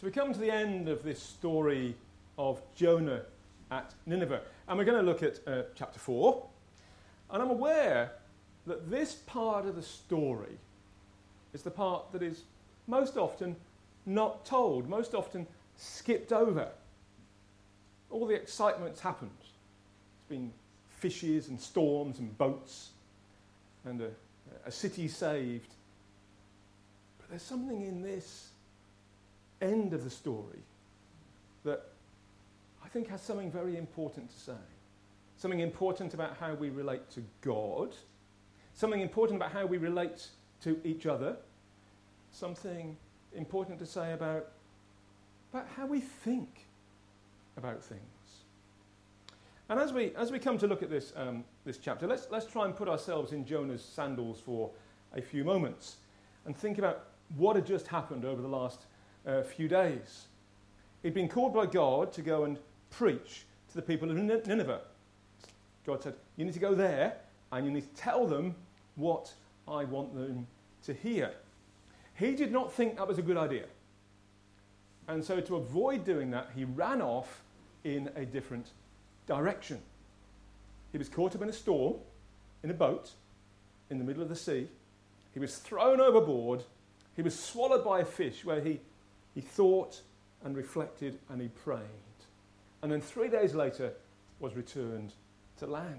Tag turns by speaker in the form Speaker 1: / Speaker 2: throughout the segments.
Speaker 1: So we come to the end of this story of Jonah at Nineveh. And we're going to look at chapter 4. And I'm aware that this part of the story is the part that is most often not told, most often skipped over. All the excitement's happened. It's been fishes and storms and boats and a city saved. But there's something in this end of the story that I think has something very important to say. Something important about how we relate to God. Something important about how we relate to each other. Something important to say about how we think about things. And as we come to look at this chapter, let's try and put ourselves in Jonah's sandals for a few moments and think about what had just happened over the last few days. He'd been called by God to go and preach to the people of Nineveh. God said, you need to go there and you need to tell them what I want them to hear. He did not think that was a good idea. And so to avoid doing that, he ran off in a different direction. He was caught up in a storm, in a boat, in the middle of the sea. He was thrown overboard. He was swallowed by a fish where he thought and reflected and he prayed. And then 3 days later was returned to land.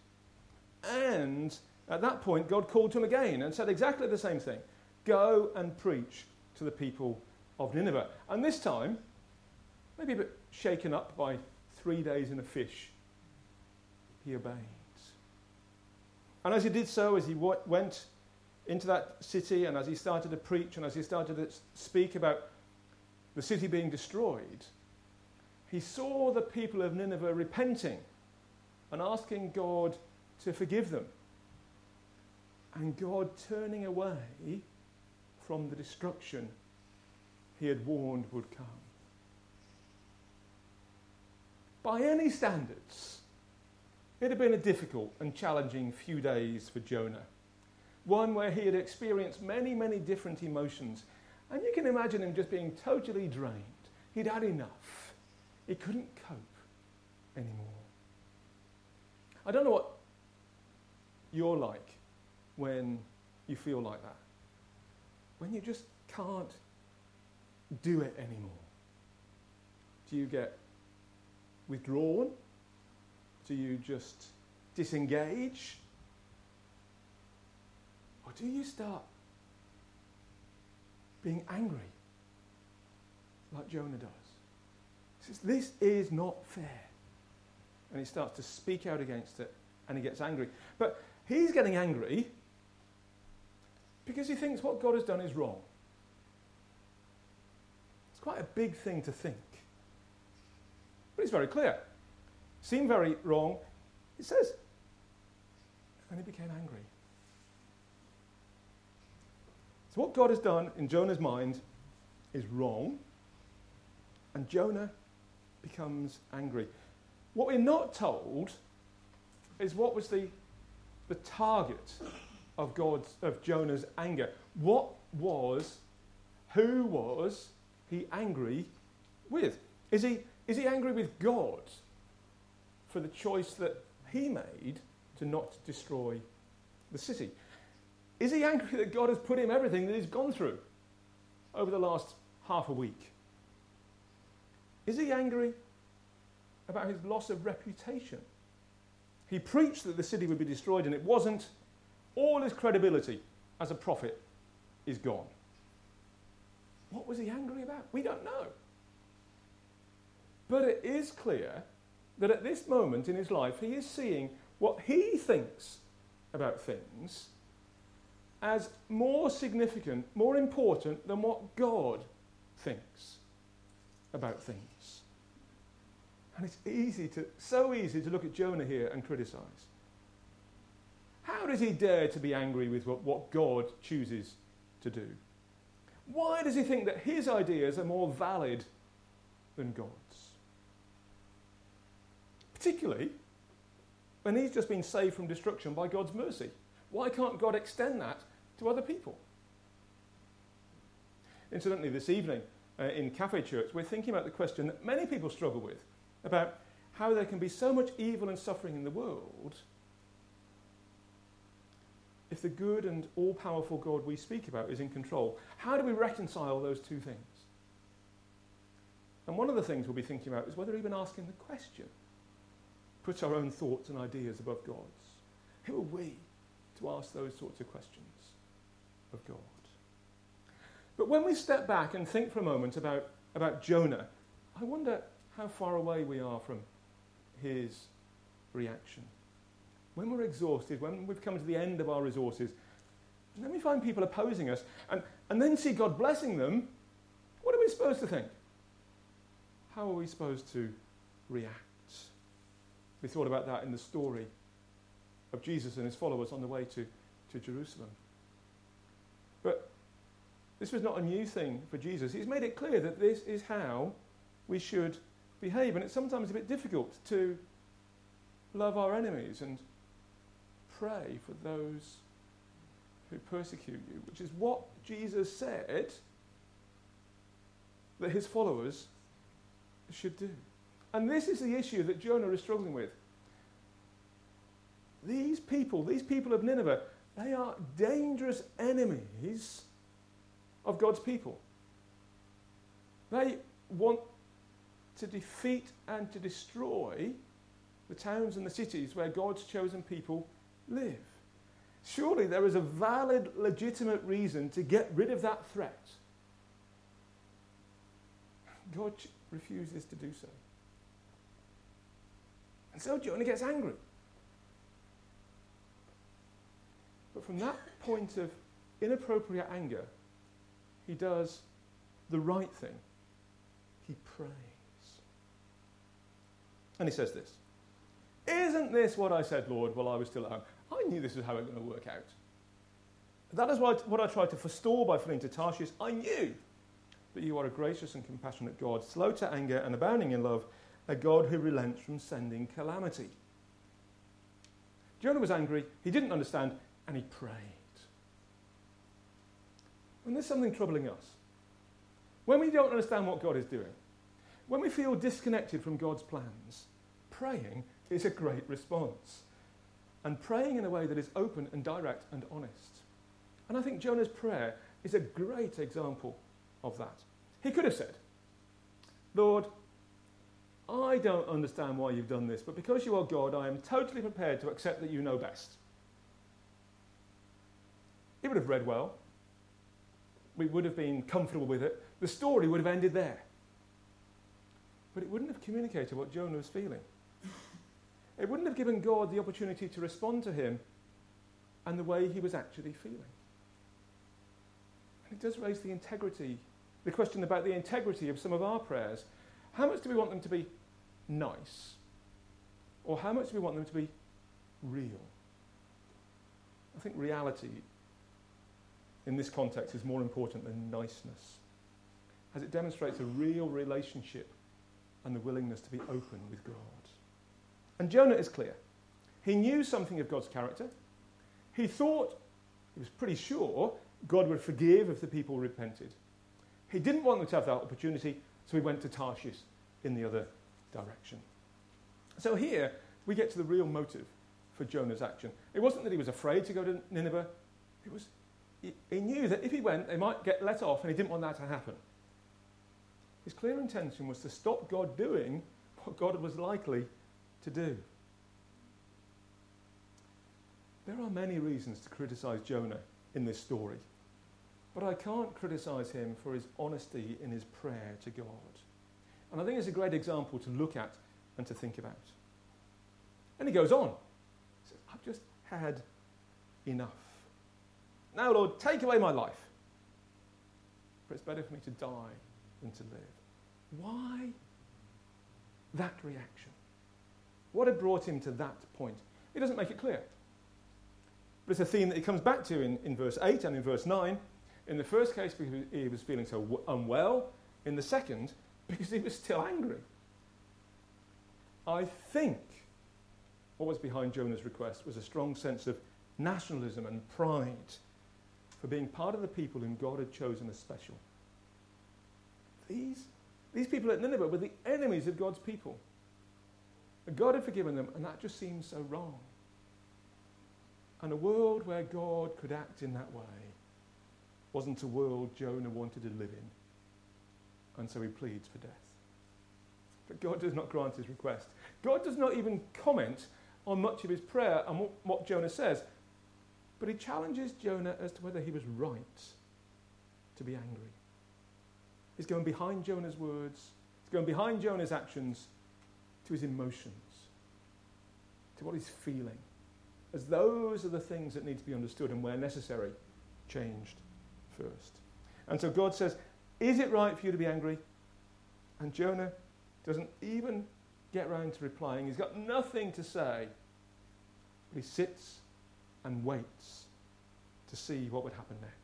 Speaker 1: And at that point, God called to him again and said exactly the same thing. Go and preach to the people of Nineveh. And this time, maybe a bit shaken up by 3 days in a fish, he obeyed. And as he did so, as he went into that city and as he started to preach and as he started to speak about the city being destroyed, he saw the people of Nineveh repenting and asking God to forgive them. And God turning away from the destruction he had warned would come. By any standards, it had been a difficult and challenging few days for Jonah. One where he had experienced many, many different emotions. And you can imagine him just being totally drained. He'd had enough. He couldn't cope anymore. I don't know what you're like when you feel like that. When you just can't do it anymore. Do you get withdrawn? Do you just disengage? Or do you start being angry like Jonah does? He says, this is not fair. And he starts to speak out against it and he gets angry. But he's getting angry because he thinks what God has done is wrong. It's quite a big thing to think. But it's very clear. Seemed very wrong. It says, and he became angry. So what God has done in Jonah's mind is wrong, and Jonah becomes angry. What we're not told is what was the target of Jonah's anger. Who was he angry with? Is he angry with God for the choice that he made to not destroy the city? Is he angry that God has put him everything that he's gone through over the last half a week? Is he angry about his loss of reputation? He preached that the city would be destroyed and it wasn't. All his credibility as a prophet is gone. What was he angry about? We don't know. But it is clear that at this moment in his life, he is seeing what he thinks about things as more significant, more important than what God thinks about things. And it's so easy to look at Jonah here and criticize. How does he dare to be angry with what God chooses to do? Why does he think that his ideas are more valid than God's? Particularly when he's just been saved from destruction by God's mercy. Why can't God extend that to other people? Incidentally, this evening, in Cafe Church, we're thinking about the question that many people struggle with, about how there can be so much evil and suffering in the world if the good and all-powerful God we speak about is in control. How do we reconcile those two things? And one of the things we'll be thinking about is whether even asking the question puts our own thoughts and ideas above God's. Who are we to ask those sorts of questions of God? But when we step back and think for a moment about Jonah, I wonder how far away we are from his reaction. When we're exhausted, when we've come to the end of our resources, and then we find people opposing us, and then see God blessing them, what are we supposed to think? How are we supposed to react? We thought about that in the story of Jesus and his followers on the way to Jerusalem. But this was not a new thing for Jesus. He's made it clear that this is how we should behave. And it's sometimes a bit difficult to love our enemies and pray for those who persecute you, which is what Jesus said that his followers should do. And this is the issue that Jonah is struggling with. These people of Nineveh, they are dangerous enemies of God's people. They want to defeat and to destroy the towns and the cities where God's chosen people live. Surely there is a valid, legitimate reason to get rid of that threat. God refuses to do so. And so Jonah gets angry. But from that point of inappropriate anger, he does the right thing. He prays. And he says this, "Isn't this what I said, Lord, while I was still at home? I knew this was how it was going to work out. That is what I tried to forestall by fleeing to Tarshish. I knew that you are a gracious and compassionate God, slow to anger and abounding in love, a God who relents from sending calamity." Jonah was angry, he didn't understand, and he prayed. When there's something troubling us, when we don't understand what God is doing, when we feel disconnected from God's plans, praying is a great response. And praying in a way that is open and direct and honest. And I think Jonah's prayer is a great example of that. He could have said, "Lord, I don't understand why you've done this, but because you are God, I am totally prepared to accept that you know best." It would have read well. We would have been comfortable with it. The story would have ended there. But it wouldn't have communicated what Jonah was feeling. It wouldn't have given God the opportunity to respond to him and the way he was actually feeling. And it does raise the question about the integrity of some of our prayers. How much do we want them to be nice? Or how much do we want them to be real? I think reality in this context is more important than niceness, as it demonstrates a real relationship and the willingness to be open with God. And Jonah is clear. He knew something of God's character. He was pretty sure God would forgive if the people repented. He didn't want them to have that opportunity, so he went to Tarshish in the other direction. So here we get to the real motive for Jonah's action. It wasn't that he was afraid to go to Nineveh. He knew that if he went, they might get let off, and he didn't want that to happen. His clear intention was to stop God doing what God was likely to do. There are many reasons to criticize Jonah in this story, but I can't criticize him for his honesty in his prayer to God. And I think it's a great example to look at and to think about. And he goes on. He says, "I've just had enough. Now, Lord, take away my life, for it's better for me to die than to live." Why that reaction? What had brought him to that point? He doesn't make it clear. But it's a theme that he comes back to in verse 8 and in verse 9. In the first case, because he was feeling so unwell. In the second, because he was still angry. I think what was behind Jonah's request was a strong sense of nationalism and pride for being part of the people whom God had chosen as special. These people at Nineveh were the enemies of God's people. And God had forgiven them, and that just seems so wrong. And a world where God could act in that way wasn't a world Jonah wanted to live in. And so he pleads for death. But God does not grant his request. God does not even comment on much of his prayer and what Jonah says. But he challenges Jonah as to whether he was right to be angry. He's going behind Jonah's words. He's going behind Jonah's actions to his emotions, to what he's feeling, as those are the things that need to be understood and, where necessary, changed first. And so God says, is it right for you to be angry? And Jonah doesn't even get round to replying. He's got nothing to say. But he sits and waits to see what would happen next.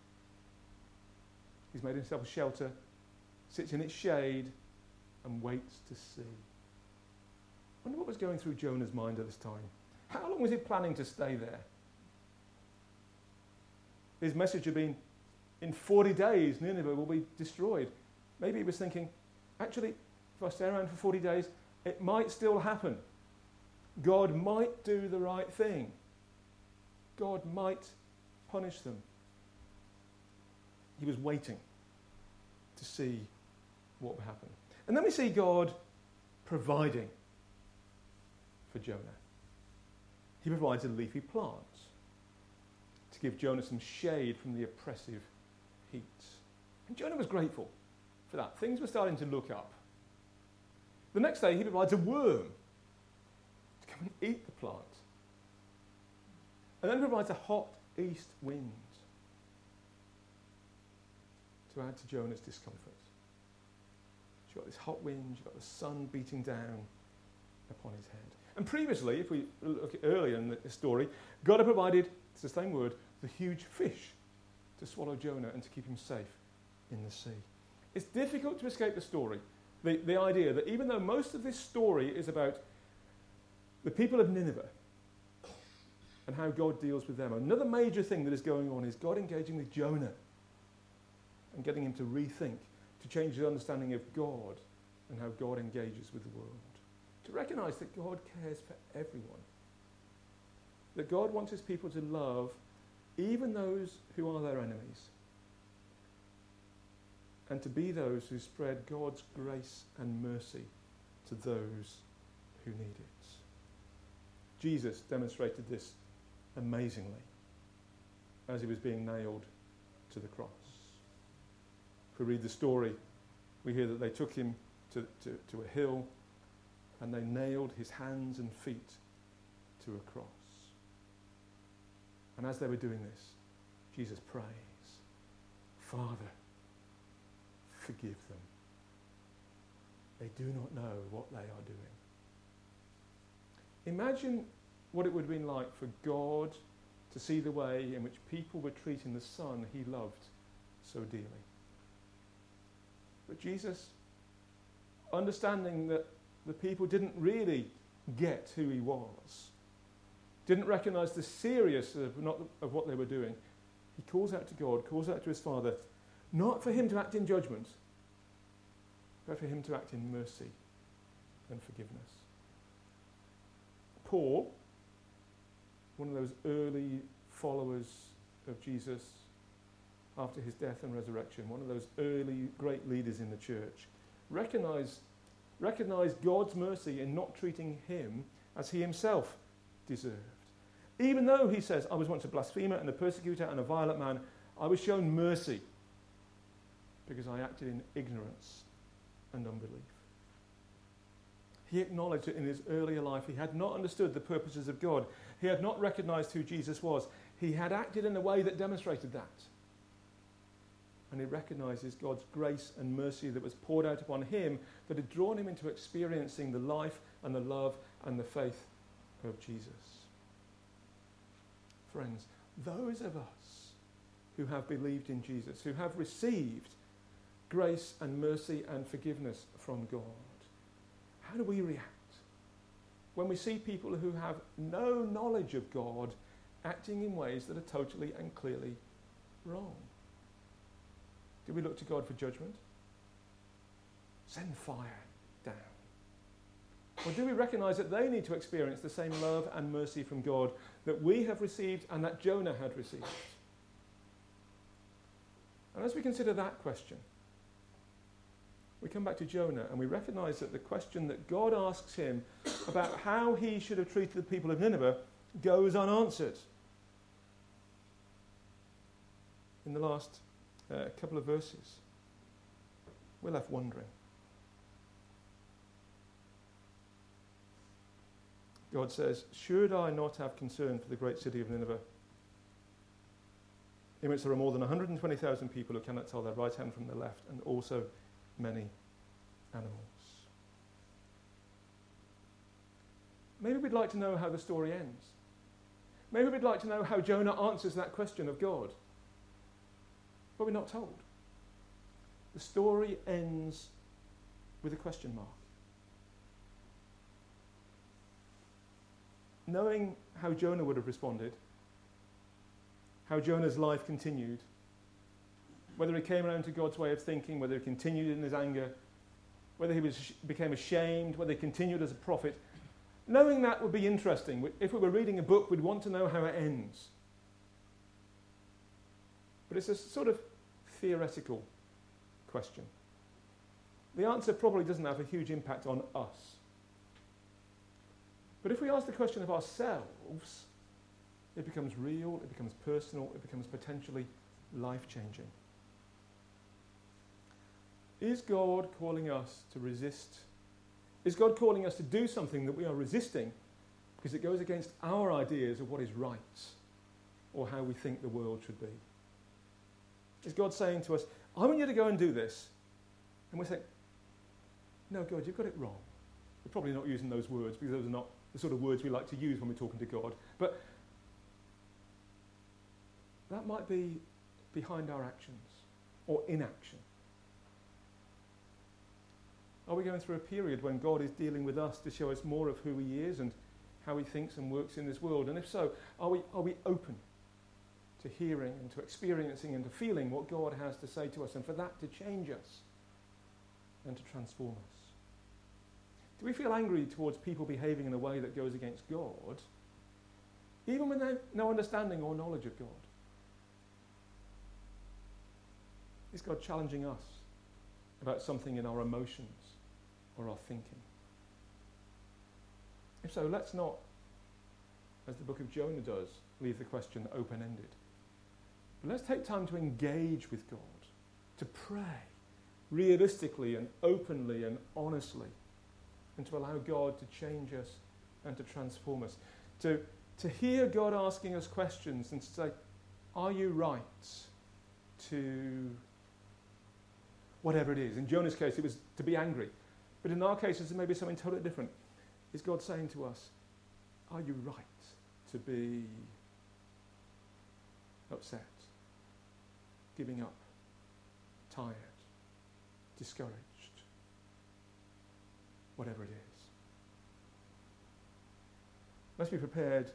Speaker 1: He's made himself a shelter, sits in its shade, and waits to see. I wonder what was going through Jonah's mind at this time. How long was he planning to stay there? His message had been, in 40 days, Nineveh will be destroyed. Maybe he was thinking, actually, if I stay around for 40 days, it might still happen. God might do the right thing. God might punish them. He was waiting to see what would happen. And then we see God providing for Jonah. He provides a leafy plant to give Jonah some shade from the oppressive heat. And Jonah was grateful for that. Things were starting to look up. The next day, he provides a worm to come and eat the plant. And then provides a hot east wind to add to Jonah's discomfort. You've got this hot wind, you've got the sun beating down upon his head. And previously, if we look at earlier in the story, God had provided, it's the same word, the huge fish to swallow Jonah and to keep him safe in the sea. It's difficult to escape the story, the idea that even though most of this story is about the people of Nineveh and how God deals with them, another major thing that is going on is God engaging with Jonah and getting him to rethink, to change his understanding of God and how God engages with the world. To recognise that God cares for everyone. That God wants his people to love even those who are their enemies. And to be those who spread God's grace and mercy to those who need it. Jesus demonstrated this amazingly as he was being nailed to the cross. If we read the story, we hear that they took him to a hill and they nailed his hands and feet to a cross. And as they were doing this, Jesus prays, Father, forgive them. They do not know what they are doing. Imagine what it would have been like for God to see the way in which people were treating the Son he loved so dearly. But Jesus, understanding that the people didn't really get who he was, didn't recognise the seriousness of what they were doing, he calls out to God, calls out to his Father, not for him to act in judgment, but for him to act in mercy and forgiveness. Paul, one of those early followers of Jesus after his death and resurrection, one of those early great leaders in the church, recognized God's mercy in not treating him as he himself deserved. Even though, he says, I was once a blasphemer and a persecutor and a violent man, I was shown mercy because I acted in ignorance and unbelief. He acknowledged that in his earlier life he had not understood the purposes of God. He had not recognized who Jesus was. He had acted in a way that demonstrated that. And he recognizes God's grace and mercy that was poured out upon him, that had drawn him into experiencing the life and the love and the faith of Jesus. Friends, those of us who have believed in Jesus, who have received grace and mercy and forgiveness from God, how do we react when we see people who have no knowledge of God acting in ways that are totally and clearly wrong? Do we look to God for judgment? send fire down? Or do we recognize that they need to experience the same love and mercy from God that we have received and that Jonah had received? And as we consider that question, we come back to Jonah and we recognize that the question that God asks him about how he should have treated the people of Nineveh goes unanswered. In the last couple of verses, we're left wondering. God says, "Should I not have concern for the great city of Nineveh, in which there are more than 120,000 people who cannot tell their right hand from their left, and also many animals?" Maybe we'd like to know how the story ends. Maybe we'd like to know how Jonah answers that question of God. But we're not told. The story ends with a question mark. Knowing how Jonah would have responded, how Jonah's life continued, whether he came around to God's way of thinking, whether he continued in his anger, whether he became ashamed, whether he continued as a prophet, knowing that would be interesting. If we were reading a book, we'd want to know how it ends. But it's a sort of theoretical question. The answer probably doesn't have a huge impact on us. But if we ask the question of ourselves, it becomes real, it becomes personal, it becomes potentially life-changing. Is God calling us to resist? Is God calling us to do something that we are resisting because it goes against our ideas of what is right or how we think the world should be? Is God saying to us, "I want you to go and do this"? And we say, "No, God, you've got it wrong." We're probably not using those words because those are not the sort of words we like to use when we're talking to God. But that might be behind our actions or inaction. Are we going through a period when God is dealing with us to show us more of who he is and how he thinks and works in this world? And if so, are we open to hearing and to experiencing and to feeling what God has to say to us and for that to change us and to transform us? Do we feel angry towards people behaving in a way that goes against God, even when they have no understanding or knowledge of God? Is God challenging us about something in our emotions or our thinking? If so, let's not, as the book of Jonah does, leave the question open-ended. But let's take time to engage with God, to pray realistically and openly and honestly, and to allow God to change us and to transform us. To hear God asking us questions and to say, "Are you right to whatever it is?" In Jonah's case, it was to be angry. But in our cases, it may be something totally different. Is God saying to us, "Are you right to be upset, giving up, tired, discouraged, whatever it is?" Let's be prepared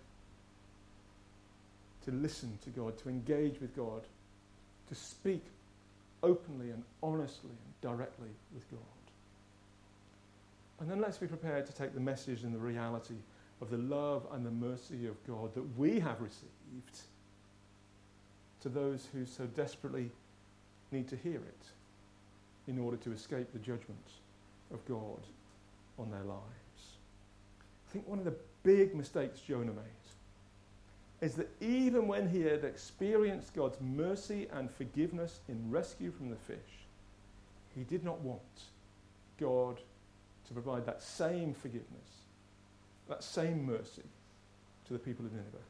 Speaker 1: to listen to God, to engage with God, to speak openly and honestly and directly with God. And then let's be prepared to take the message and the reality of the love and the mercy of God that we have received to those who so desperately need to hear it in order to escape the judgment of God on their lives. I think one of the big mistakes Jonah made is that even when he had experienced God's mercy and forgiveness in rescue from the fish, he did not want God to provide that same forgiveness, that same mercy to the people of Nineveh.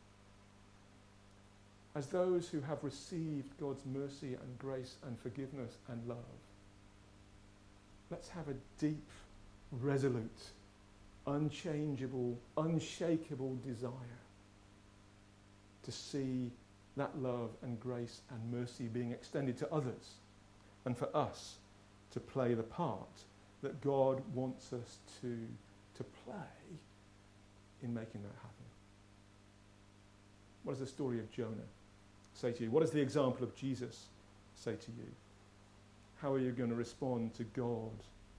Speaker 1: As those who have received God's mercy and grace and forgiveness and love, let's have a deep, resolute, unchangeable, unshakable desire to see that love and grace and mercy being extended to others and for us to play the part that God wants us to play in making that happen. What does the story of Jonah say to you? What does the example of Jesus say to you? How are you going to respond to God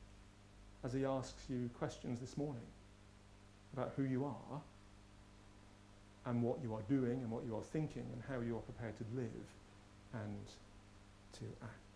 Speaker 1: as he asks you questions this morning about who you are and what you are doing and what you are thinking and how you are prepared to live and to act.